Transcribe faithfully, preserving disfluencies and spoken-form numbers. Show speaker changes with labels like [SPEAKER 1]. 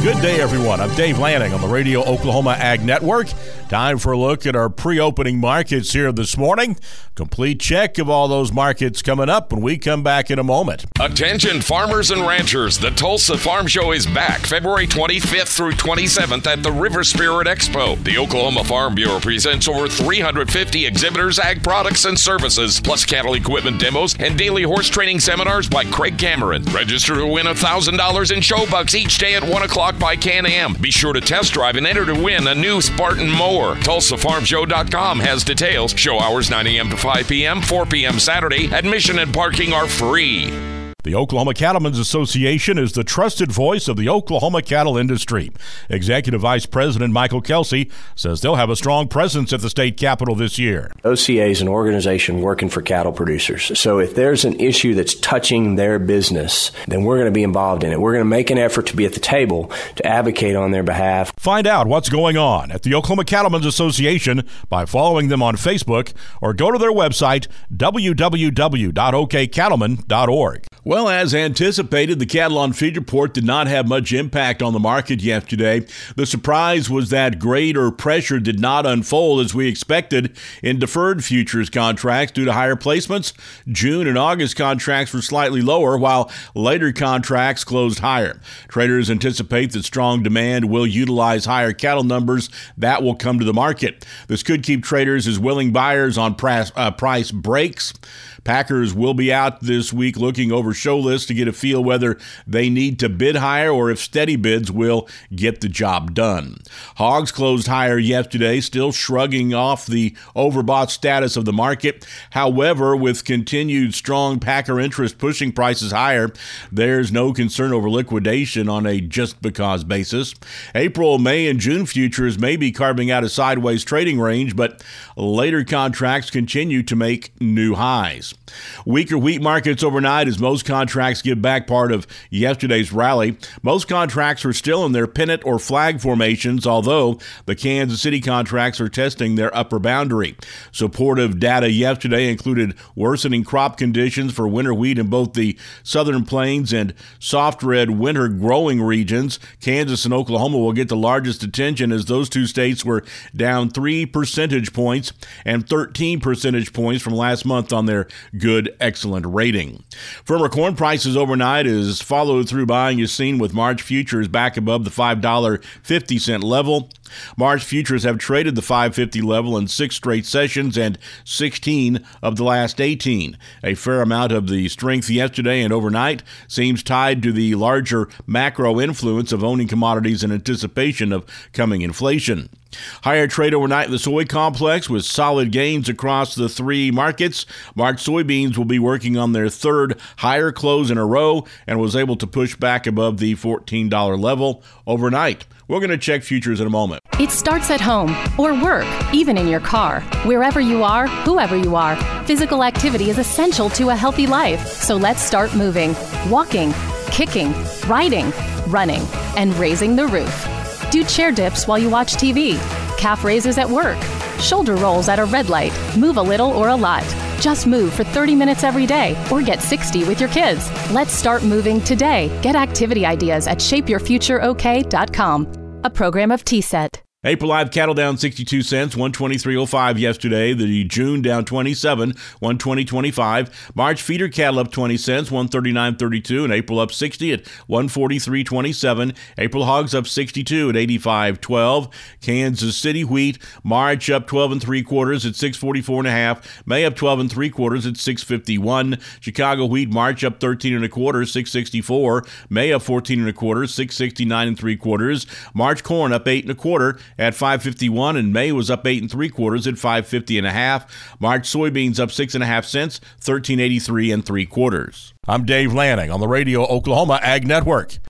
[SPEAKER 1] Good day, everyone. I'm Dave Lanning on the Radio Oklahoma Ag Network. Time for a look at our pre-opening markets here this morning. Complete check of all those markets coming up when we come back in a moment.
[SPEAKER 2] Attention farmers and ranchers. The Tulsa Farm Show is back February twenty-fifth through twenty-seventh at the River Spirit Expo. The Oklahoma Farm Bureau presents over three hundred fifty exhibitors, ag products, and services, plus cattle equipment demos and daily horse training seminars by Craig Cameron. Register to win one thousand dollars in show bucks each day at one o'clock by Can-Am. Be sure to test drive and enter to win a new Spartan mower. Tulsa Farm Show dot com has details. Show hours nine a.m. to five p.m., four p.m. Saturday. Admission and parking are free.
[SPEAKER 1] The Oklahoma Cattlemen's Association is the trusted voice of the Oklahoma cattle industry. Executive Vice President Michael Kelsey says they'll have a strong presence at the state capitol this year.
[SPEAKER 3] O C A is an organization working for cattle producers. So if there's an issue that's touching their business, then we're going to be involved in it. We're going to make an effort to be at the table to advocate on their behalf.
[SPEAKER 1] Find out what's going on at the Oklahoma Cattlemen's Association by following them on Facebook or go to their website, w w w dot o k cattlemen dot org. Well, as anticipated, the cattle on feed report did not have much impact on the market yesterday. The surprise was that greater pressure did not unfold as we expected in deferred futures contracts due to higher placements. June and August contracts were slightly lower, while later contracts closed higher. Traders anticipate that strong demand will utilize higher cattle numbers that will come to the market. This could keep traders as willing buyers on price, uh, price breaks. Packers will be out this week looking over show lists to get a feel whether they need to bid higher or if steady bids will get the job done. Hogs closed higher yesterday, still shrugging off the overbought status of the market. However, with continued strong packer interest pushing prices higher, there's no concern over liquidation on a just because basis. April, May, and June futures may be carving out a sideways trading range, but later contracts continue to make new highs. Weaker wheat markets overnight as most contracts give back part of yesterday's rally. Most contracts are still in their pennant or flag formations, although the Kansas City contracts are testing their upper boundary. Supportive data yesterday included worsening crop conditions for winter wheat in both the southern plains and soft red winter growing regions. Kansas and Oklahoma will get the largest attention as those two states were down three percentage points and thirteen percentage points from last month on their good, excellent rating. Firmer corn prices overnight as follow-through buying is seen with March futures back above the five dollars and fifty cents level. March futures have traded the five fifty level in six straight sessions and sixteen of the last eighteen. A fair amount of the strength yesterday and overnight seems tied to the larger macro influence of owning commodities in anticipation of coming inflation. Higher trade overnight in the soy complex with solid gains across the three markets. March soybeans will be working on their third higher close in a row and was able to push back above the fourteen dollars level overnight. We're going to check futures in a moment.
[SPEAKER 4] It starts at home or work, even in your car. Wherever you are, whoever you are, physical activity is essential to a healthy life. So let's start moving, walking, kicking, riding, running, and raising the roof. Do chair dips while you watch T V, calf raises at work, shoulder rolls at a red light, move a little or a lot. Just move for thirty minutes every day or get sixty with your kids. Let's start moving today. Get activity ideas at shape your future o k dot com, a program of T S E T.
[SPEAKER 1] April live cattle down sixty-two cents, one twenty-three oh five yesterday. The June down twenty-seven, one twenty twenty-five. March feeder cattle up twenty cents, one thirty-nine thirty-two, and April up sixty at one forty-three twenty-seven. April hogs up sixty-two at eighty-five twelve. Kansas City wheat March up twelve and three quarters at six forty-four and a half. May up twelve and three quarters at six fifty-one. Chicago wheat March up thirteen and a quarter, six sixty-four. May up fourteen and a quarter, six sixty-nine and three quarters. March corn up eight and a quarter at five fifty-one, and May was up eight and three quarters at five fifty and a half. March soybeans up six and a half cents, thirteen eighty-three and three quarters. I'm Dave Lanning on the Radio Oklahoma Ag Network.